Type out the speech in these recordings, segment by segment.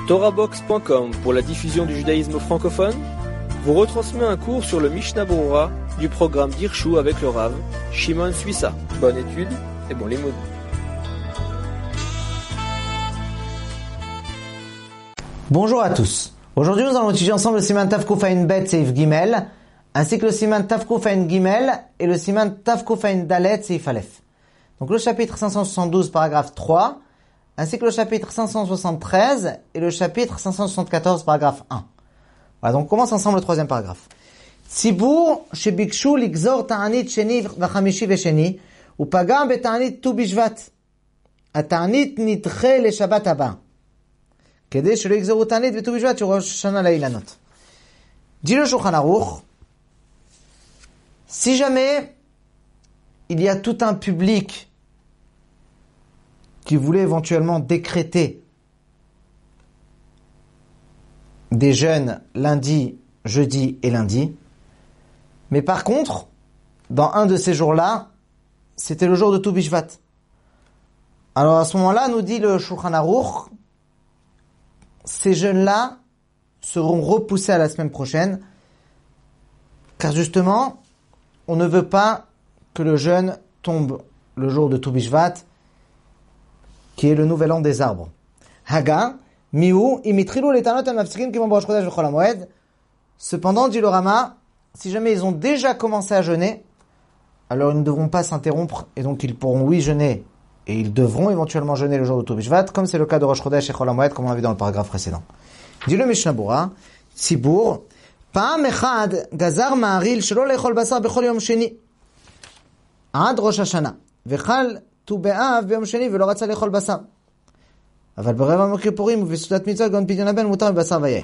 TorahBox.com pour la diffusion du judaïsme francophone vous retransmet un cours sur le Mishnah Berurah du programme d'Irshu avec le Rav Shimon Suissa. Bonne étude et bon limoud. Bonjour à tous. Aujourd'hui, nous allons étudier ensemble le Siman Tav Kuf Ayin Bet Seif Gimel, ainsi que le Siman Tav Kuf Ayin Gimel et le Siman Tav Kuf Ayin Dalet Seif Aleph. Donc le chapitre 572, paragraphe 3, ainsi que le chapitre 573 et le chapitre 574, paragraphe 1. Voilà, donc on commence ensemble le troisième paragraphe. Tzibur shebikshu ligzor ta'anit sheni v'chamishi v'sheni upagam beta'anit tu bishvat. Ata'anit nidche le Shabbat haba. Kedei shelo yigzoru ta'anit v'tu bishvat shel Rosh Hashanah la'ilanot. Dit le Shulchan Aruch, si jamais il y a tout un public qui voulait éventuellement décréter des jeûnes lundi, jeudi et lundi, mais par contre, dans un de ces jours-là, c'était le jour de Tu Bishvat. Alors à ce moment-là, nous dit le Shulchan Aruch, ces jeûnes-là seront repoussés à la semaine prochaine, car justement, on ne veut pas que le jeûne tombe le jour de Tu Bishvat, qui est le nouvel an des arbres. Haga, miou, imitrilu letanot al-mafsikin ki Rosh Chodesh v'chol hamoed. Cependant, dit le Rama, si jamais ils ont déjà commencé à jeûner, alors ils ne devront pas s'interrompre, et donc ils pourront, oui, jeûner, et ils devront éventuellement jeûner le jour de Tu Bishvat, comme c'est le cas de Rosh Chodesh et Chol hamoed, comme on l'a vu dans le paragraphe précédent. Dit le Mishnah Berurah, Tzibur, Pa'am echad gazar ma'aril shelo lechol basar bechol yom sheni, ad Rosh Hashanah, v'chal Tu B'Av ביום שני ולא רצה לאכול בשר. אבל ברבע יום הכיפורים ובסעודת מצווה גאון פדיון הבן מותר מבשר ויין.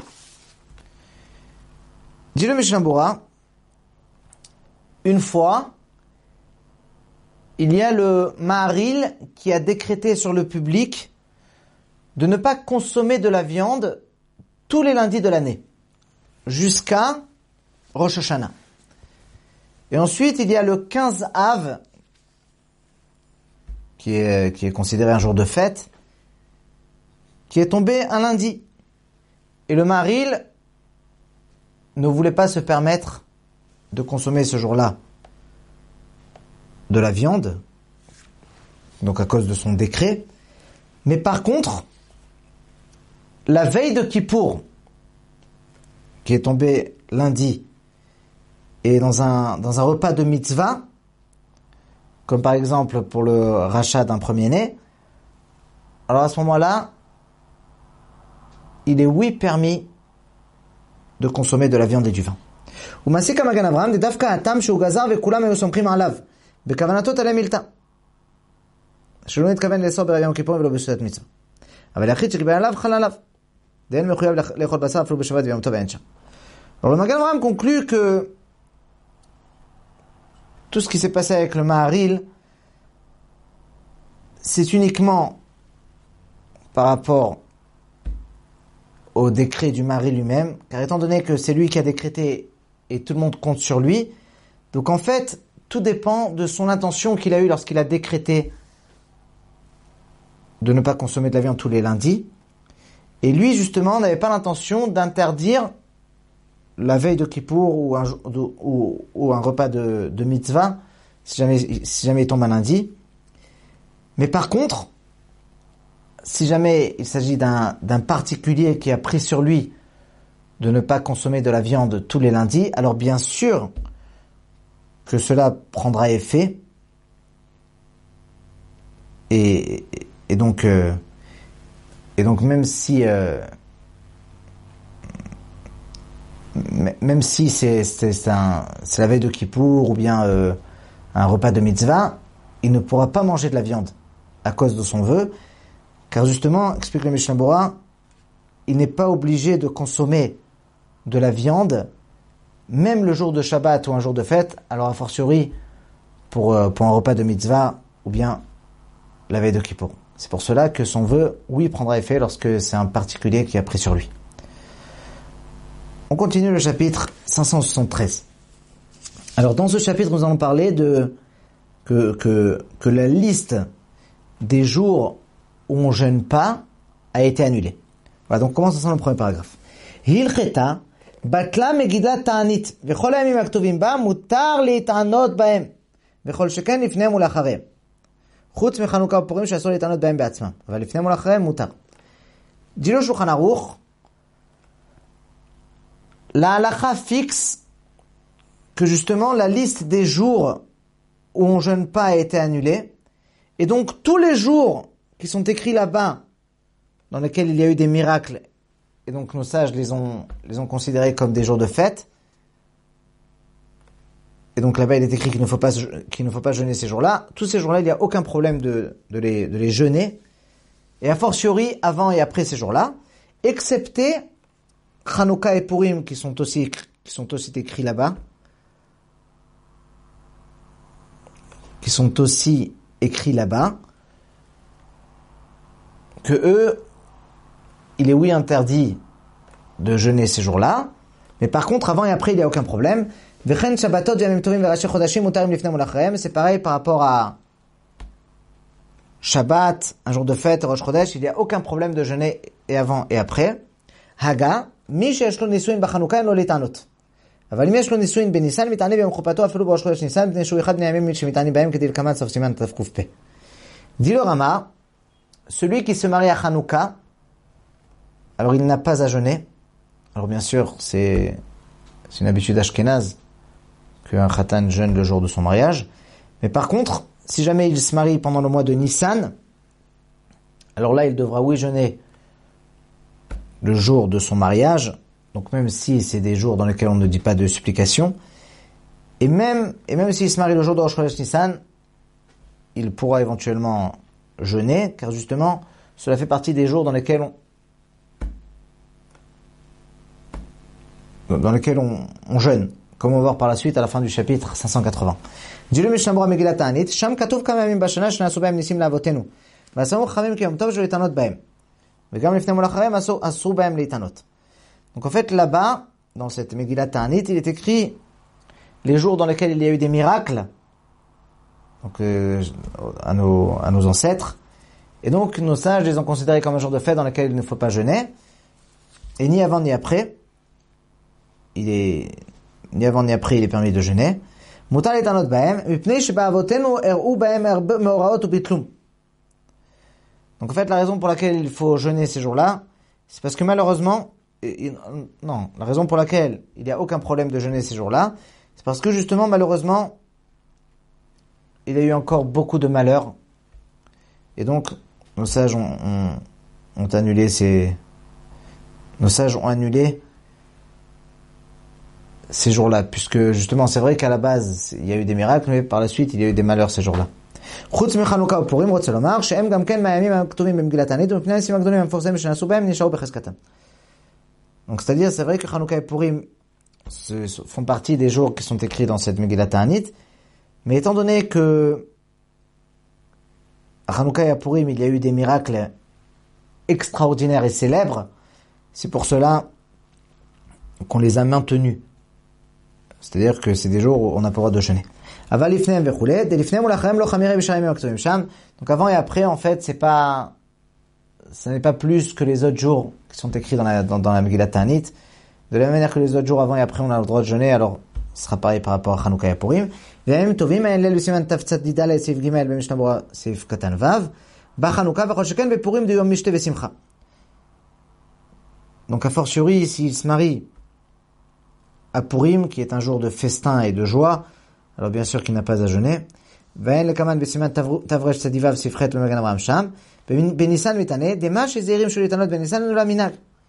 Dit le Mishnah Berurah, une fois, il y a le Maharil qui a décrété sur le public de ne pas consommer de la viande tous les lundis de l'année, jusqu'à Rosh Hashanah. Et ensuite, il y a le 15 Av, qui est considéré un jour de fête, qui est tombé un lundi. Et le Maharil ne voulait pas se permettre de consommer ce jour-là de la viande, donc à cause de son décret. Mais par contre, la veille de Kippour, qui est tombé lundi, et dans un repas de mitzvah, comme par exemple pour le rachat d'un premier-né, alors à ce moment-là, il est oui permis de consommer de la viande et du vin. ומעסיק המגן אברהם דווקא הטעם שהוא גזר וכולם היו סומכים עליו בכוונתו תלה מילתא שלא נתכוון לאסור ביום הכיפורים ולא בסעודת מצווה אבל היחיד שקיבל עליו חל עליו ואין מחויב לאכול בשר אפילו בשבת ויום טוב ואין שם. Alors le Magen Avraham conclut que tout ce qui s'est passé avec le Maharil, c'est uniquement par rapport au décret du Maharil lui-même, car étant donné que c'est lui qui a décrété et tout le monde compte sur lui, donc en fait, tout dépend de son intention qu'il a eue lorsqu'il a décrété de ne pas consommer de la viande tous les lundis. Et lui, justement, n'avait pas l'intention d'interdire la veille de Kippour ou un repas de mitzvah, si jamais il tombe un lundi. Mais par contre, si jamais il s'agit d'un particulier qui a pris sur lui de ne pas consommer de la viande tous les lundis, alors bien sûr que cela prendra effet. Et donc même si c'est la veille de Kippour ou bien un repas de mitzvah, il ne pourra pas manger de la viande à cause de son vœu, car justement, explique le Mishnah Berurah, il n'est pas obligé de consommer de la viande, même le jour de Shabbat ou un jour de fête, alors a fortiori pour un repas de mitzvah ou bien la veille de Kippour. C'est pour cela que son vœu, oui, prendra effet lorsque c'est un particulier qui a pris sur lui. On continue le chapitre 573. Alors dans ce chapitre, nous allons parler de que la liste des jours où on jeûne pas a été annulée. Voilà, donc commence ensemble le premier paragraphe. Hilcheta, batla megillat ta'anit, v'chol hayamim haktuvim ba, mutar להתענות בהם, וכל שכן לפניהם ולאחריהם. חוץ מחנוכה ופורים שאסור להתענות בהם בעצמם, אבל לפניהם ולאחריהם מותר. dit le Shulchan Aruch, la halakha fixe que justement la liste des jours où on jeûne pas a été annulée, et donc tous les jours qui sont écrits là-bas, dans lesquels il y a eu des miracles, et donc nos sages les ont considérés comme des jours de fête, et donc là-bas il est écrit qu'il ne faut pas jeûner ces jours-là. Tous ces jours-là, il n'y a aucun problème de les jeûner, et a fortiori avant et après ces jours-là, excepté Chanukah et Purim qui sont aussi écrits là-bas, que eux, il est oui interdit de jeûner ces jours-là, mais par contre avant et après il n'y a aucun problème. C'est pareil par rapport à Shabbat, un jour de fête, Rosh Chodesh, il n'y a aucun problème de jeûner et avant et après. Haga, mi sheyesh lo nisuin b'Chanukah en lo litanot. אבל אם יש לו נישואין בניסן, מתענה ביום חופתו אפילו בראש חודש ניסן, מפני שהוא אחד בני הימים שמתענה בהם כדלקמן סוף סימן תק"פ. Dit le Rama, celui qui se marie à Hanouka, alors il n'a pas à jeûner. Alors bien sûr, c'est une habitude ashkénaze qu'un khatan jeûne le jour de son mariage. Mais par contre, si jamais il se marie pendant le mois de Nissan, alors là, il devra oui jeûner le jour de son mariage. Donc même si c'est des jours dans lesquels on ne dit pas de supplication, et même s'il se marie le jour de Rosh Chodesh Nissan, il pourra éventuellement jeûner, car justement, cela fait partie des jours dans lesquels on jeûne, comme on va voir par la suite à la fin du chapitre 580. Dit le Mishnah Berurah Megillat Ta'anit, Sham katuv kama yamim bashana shena'asu b'hem nisim la'avotenu, v'asamu chachamim ki yom tov shelo litanot b'hem, v'gam lifnei mulacharem asur b'hem litanot. Donc en fait là-bas, dans cette Megillat Ta'anit, il est écrit les jours dans lesquels il y a eu des miracles, donc à nos ancêtres, et donc nos sages les ont considérés comme un jour de fête dans lequel il ne faut pas jeûner, et ni avant ni après, il est permis de jeûner. Mutar litanot b'hem, mipnei sheba'avotenu er'u b'hem me'oraot u'bitlum. Donc en fait la raison pour laquelle il faut jeûner ces jours-là, c'est parce que malheureusement, la raison pour laquelle il n'y a aucun problème de jeûner ces jours-là, c'est parce que justement, malheureusement, il y a eu encore beaucoup de malheurs. Et donc, nos sages ont annulé ces jours-là, puisque justement, c'est vrai qu'à la base, il y a eu des miracles, mais par la suite, il y a eu des malheurs ces jours-là. חוץ מחנוכה ופורים רוצה לומר שהם גם כן מהימים הכתובים במגילת תענית ומפני הניסים הגדולים המפורסמים שנעשו בהם נשארו בחזקתם. Donc c'est-à-dire, c'est vrai que Chanukah et Purim font partie des jours qui sont écrits dans cette Megillat Ta'anit, mais étant donné que à Chanukah et à Purim, il y a eu des miracles extraordinaires et célèbres, c'est pour cela qu'on les a maintenus. C'est-à-dire que c'est des jours où on n'a pas le droit de jeûner. Aval lifneim vechule, de lifneim ulacharem lo chamirei b'sharayim haktuvim sham. Donc avant et après, en fait, ça n'est pas plus que les autres jours qui sont écrits dans la Megillat Ta'anit. De la même manière que les autres jours avant et après on a le droit de jeûner, alors ce sera pareil par rapport à Chanukah et Purim. V'yamim tovim ha'en leil b'siman taftzat didal seif gimel b'Mishnah Berurah seif katan vav b'Chanukah v'chol sheken b'Purim de yom mishte v'simcha. Donc a fortiori s'il se marie à Purim, qui est un jour de festin et de joie, alors bien sûr qu'il n'a pas à jeûner. V'en lekaman b'siman tavresh tzadivav sifret l'Magen Avraham sham. Benisan mitane, dema shezerim sholitanot benisan la minag.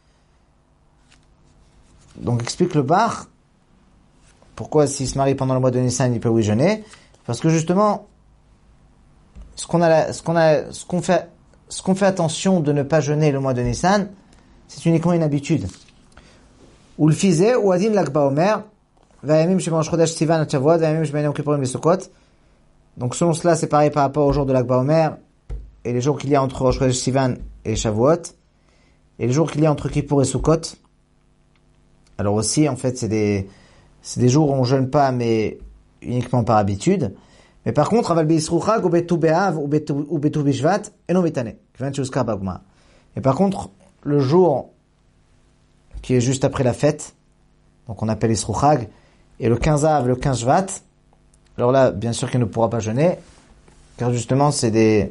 Donc explique le Bach pourquoi s'il se marie pendant le mois de Nissan il peut oui jeûner, parce que justement ce qu'on fait attention de ne pas jeûner le mois de Nissan, c'est uniquement une habitude. Ou le fizé ou adin lag baomer vayamim sheba rosh chodesh sivan at shavuot vayamim sheba yom kippurim lesukot. Donc selon cela c'est pareil par rapport au jour de lag baomer et les jours qu'il y a entre Rosh Chodesh Sivan et Shavuot, et les jours qu'il y a entre Kippour et Sukkot. Alors aussi, en fait, c'est des jours où on jeûne pas, mais uniquement par habitude. Mais par contre, Aval B'Yisru Chag ou Betu Be'av ou Betu B'Shvat, Eno Mitane. Et par contre, le jour qui est juste après la fête, donc on appelle Isru Chag, et le 15 Av, le 15 Shvat, alors là, bien sûr qu'il ne pourra pas jeûner, car justement, c'est des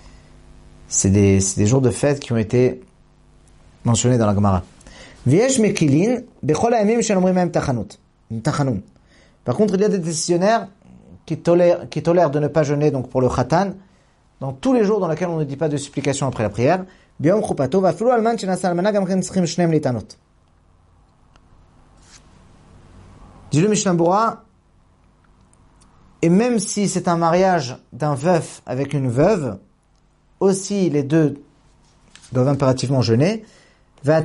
jours de fête qui ont été mentionnés dans la Gemara. V'yesh mekilin bechol ha'yamim she'omrim ma'hem tachanun. Par contre, il y a des décisionnaires qui tolèrent de ne pas jeûner, donc pour le Khatan, dans tous les jours dans lesquels on ne dit pas de supplication après la prière. Biyom chupato va'afilu alman shenasa almana gam chen tzrichim shneim litanot. Dit le Mishnah Berurah, et même si c'est un mariage d'un veuf avec une veuve, aussi les deux doivent impérativement jeûner. Donc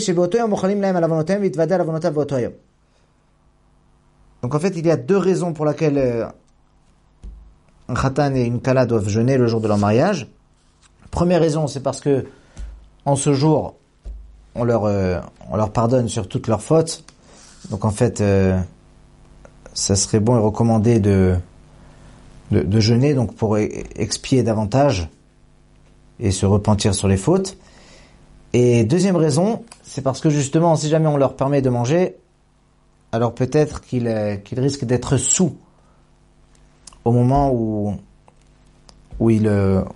en fait, il y a deux raisons pour lesquelles un khatan et une kala doivent jeûner le jour de leur mariage. Première raison, c'est parce que en ce jour, on leur pardonne sur toutes leurs fautes. Donc en fait, ça serait bon et recommandé de jeûner, donc pour expier davantage et se repentir sur les fautes. Et deuxième raison, c'est parce que justement, si jamais on leur permet de manger, alors peut-être qu'ils risquent d'être sous au moment où il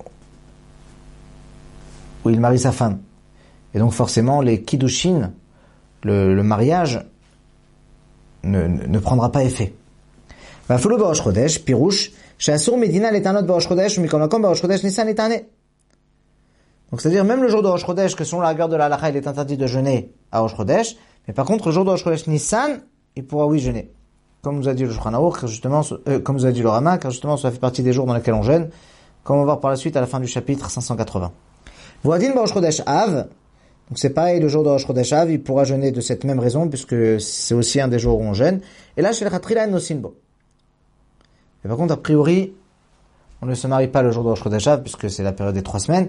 marie sa femme. Et donc forcément, les kiddushin, le mariage, ne prendra pas effet. Va'afilu b'Rosh Chodesh, pirouche, she'asur medina letanot b'Rosh Chodesh, u'mikol makom b'Rosh Chodesh Nisan litane. Donc c'est-à-dire même le jour de Rosh Chodesh, que selon la rigueur de la halakha, il est interdit de jeûner à Rosh Chodesh, mais par contre le jour de Rosh Chodesh Nissan, il pourra oui jeûner. Comme nous a dit le Shulchan Aruch, justement, comme nous a dit le Rama, car justement ça fait partie des jours dans lesquels on jeûne, comme on va voir par la suite à la fin du chapitre 580. Voadin Rosh Chodesh Av, donc c'est pareil, le jour de Rosh Chodesh Av, il pourra jeûner de cette même raison, puisque c'est aussi un des jours où on jeûne. Et là, chez le Khatrila Nosinbo. Et par contre, a priori, on ne se marie pas le jour de Rosh Chodesh Av, puisque c'est la période des 3 semaines.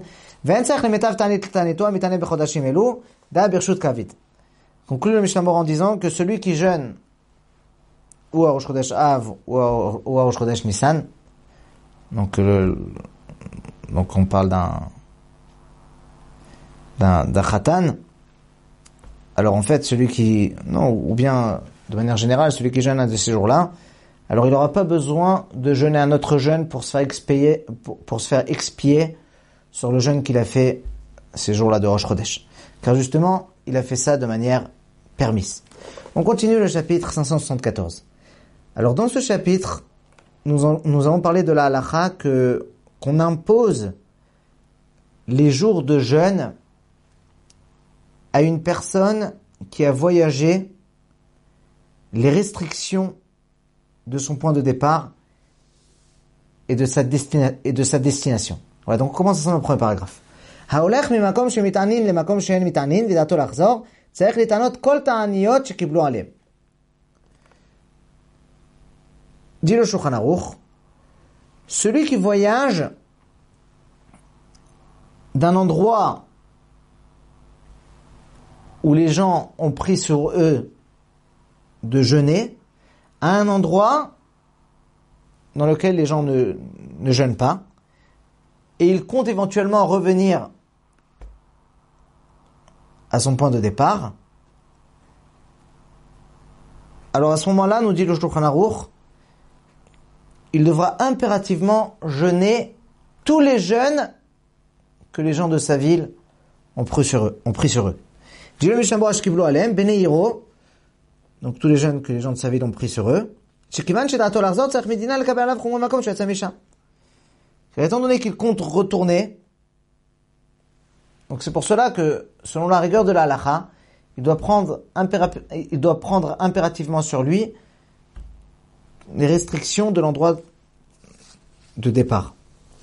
Conclut le Mishnah Berurah en disant que celui qui jeûne ou à Rosh Chodesh Av ou à Rosh Chodesh Nissan, donc on parle d'un khatan, alors en fait ou bien de manière générale celui qui jeûne un de ces jours-là, alors il n'aura pas besoin de jeûner un autre jeûne pour se faire expier sur le jeûne qu'il a fait ces jours-là de Rosh Chodesh. Car justement, il a fait ça de manière permise. On continue le chapitre 574. Alors dans ce chapitre, nous avons parlé de la halakha qu'on impose les jours de jeûne à une personne qui a voyagé, les restrictions de son point de départ et de sa destination. Voilà, donc on commence dans le premier paragraphe. Haolech mimakom shemitanin lemakom she'en mitanin vidato lachzor tzarich litanot kol ta'aniyot shekiblu aleim. Dit le Shulchan Aruch, celui qui voyage d'un endroit où les gens ont pris sur eux de jeûner à un endroit dans lequel les gens ne jeûnent pas, et il compte éventuellement revenir à son point de départ, alors à ce moment-là, nous dit le Shulchan Aruch, il devra impérativement jeûner tous les jeûnes que les gens de sa ville ont pris sur eux. Dit le Mishnah Berurah shekiblu aleim bnei iro, donc tous les jeûnes que les gens de sa ville ont pris sur eux, shekivan shedato lachzor tzarich medina lekabel alav chumron makom sheyatsa misham. Étant donné qu'il compte retourner, donc c'est pour cela que, selon la rigueur de la halakha, il doit prendre impérativement sur lui les restrictions de l'endroit de départ.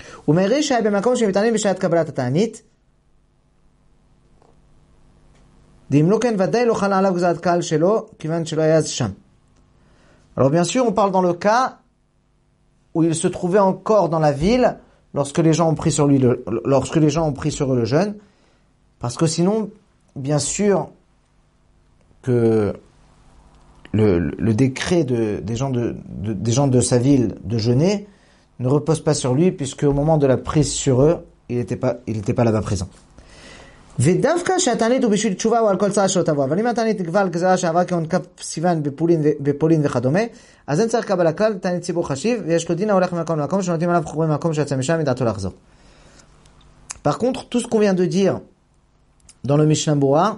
Alors bien sûr, on parle dans le cas où il se trouvait encore dans la ville lorsque les gens ont pris sur eux le jeûne, parce que sinon, bien sûr, que le décret des gens de sa ville de jeûner ne repose pas sur lui, puisque au moment de la prise sur eux, il n'était pas là-bas présent. ודווקא שהתענית הוא בשביל תשובה או על כל צער שלא תבוא. אבל אם התענית נקבע על גזרה שעברה כהון כף סיוון בפולין וכדומה, אז אין צריך לקבל הכלל, תענית ציבור חשיב, ויש לו דין ההולך ממקום למקום, שנותנים עליו חורים ממקום שיצא משם, מדעתו לחזור. Par contre, tout ce qu'on vient de dire dans le Mishnah Berurah,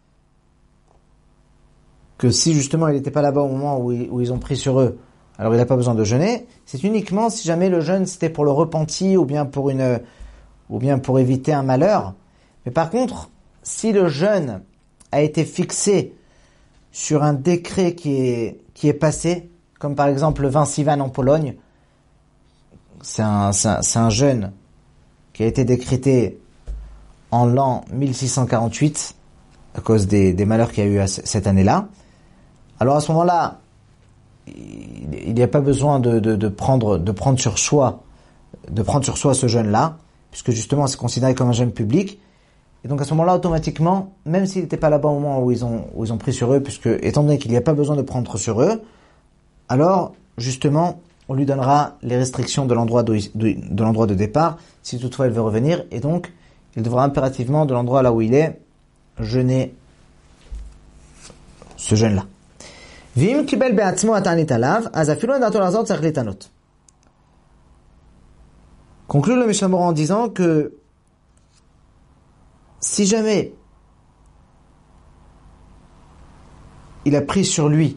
que si justement il n'était pas là-bas au moment où ils ont pris sur eux, alors il n'a pas besoin de jeûner, c'est uniquement si jamais le jeûne c'était pour le repenti ou bien pour éviter un malheur. Mais par contre, si le jeûne a été fixé sur un décret qui est passé, comme par exemple le 20 Sivan en Pologne, c'est un jeûne qui a été décrété en l'an 1648 à cause des malheurs qu'il y a eu cette année-là. Alors à ce moment-là, il n'y a pas besoin de prendre sur soi ce jeûne-là, puisque justement c'est considéré comme un jeûne public. Et donc à ce moment-là, automatiquement, même s'il n'était pas là-bas au moment où ils ont pris sur eux, puisque étant donné qu'il n'y a pas besoin de prendre sur eux, alors justement, on lui donnera les restrictions de l'endroit de départ, si toutefois il veut revenir, et donc il devra impérativement, de l'endroit là où il est, jeûner ce jeûne-là. Vim kibel be'atzmo atanit alav, az afilu en dato lazor tzarich litanot. Conclut le Mishnah Berurah en disant que si jamais il a pris sur lui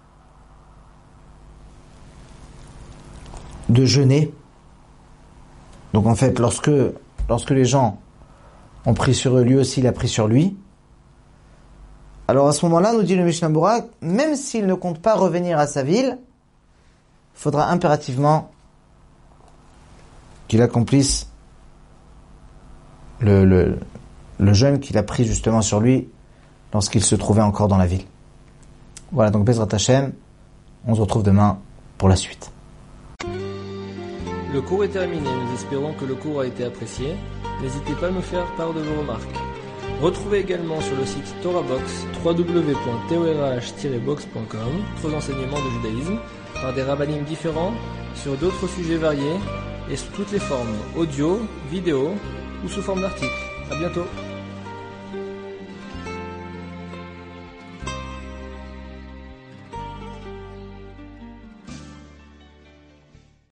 de jeûner, donc en fait lorsque les gens ont pris sur eux, lui aussi il a pris sur lui, alors à ce moment-là, nous dit le Mishnah Berurah, même s'il ne compte pas revenir à sa ville, il faudra impérativement qu'il accomplisse le jeûne qu'il a pris justement sur lui lorsqu'il se trouvait encore dans la ville. Voilà, donc Bezrat Hashem, on se retrouve demain pour la suite. Le cours est terminé, nous espérons que le cours a été apprécié. N'hésitez pas à nous faire part de vos remarques. Retrouvez également sur le site TorahBox www.torah-box.com d'autres enseignements de judaïsme par des rabbinim différents sur d'autres sujets variés et sous toutes les formes audio, vidéo ou sous forme d'articles. À bientôt.